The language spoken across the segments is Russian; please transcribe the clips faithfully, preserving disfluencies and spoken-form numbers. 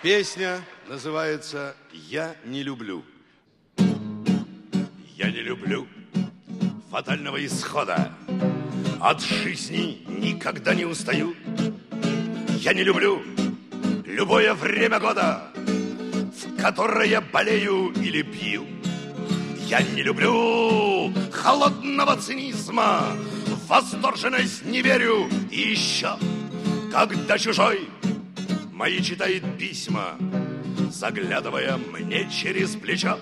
Песня называется «Я не люблю». Я не люблю фатального исхода. От жизни никогда не устаю. Я не люблю любое время года, в которое болею или пью. Я не люблю холодного цинизма, в восторженность не верю. И еще, когда чужой мои читает письма, заглядывая мне через плечо.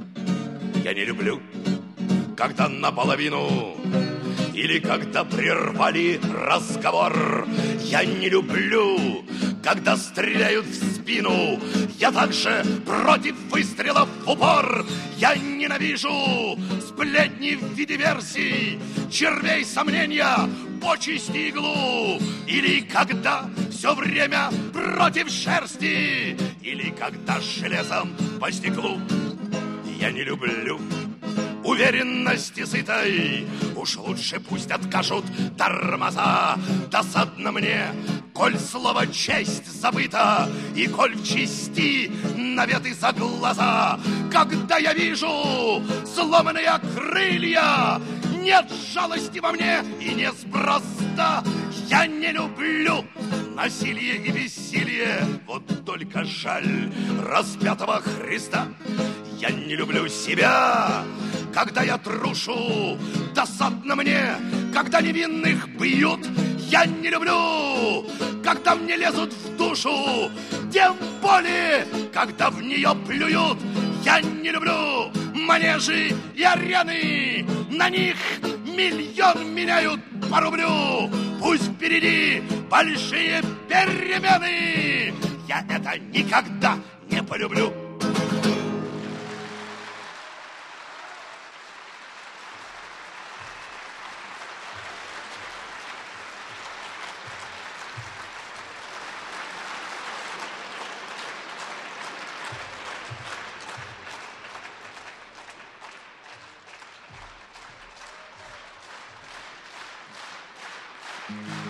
Я не люблю, когда наполовину или когда прервали разговор. Я не люблю, когда стреляют в спину. Я также против выстрелов в упор. Я ненавижу сплетни в виде версий, червей сомнения, почести иглу. Или когда все время против шерсти, или когда железом по стеклу. Я не люблю уверенности сытой. Уж лучше пусть откажут тормоза. Досадно мне, коль слово честь забыто, и коль в чести наветы за глаза. Когда я вижу сломанные крылья, нет жалости во мне и неспроста. Я не люблю насилие и бессилие, вот только жаль распятого Христа. Я не люблю себя, когда я трушу. Досадно мне, когда невинных бьют. Я не люблю, когда мне лезут в душу. Тем более, когда в нее плюют. Я не люблю манежи и арены. На них миллион меняют по рублю. Пусть впереди большие перемены. Я это никогда не полюблю. Mm-hmm.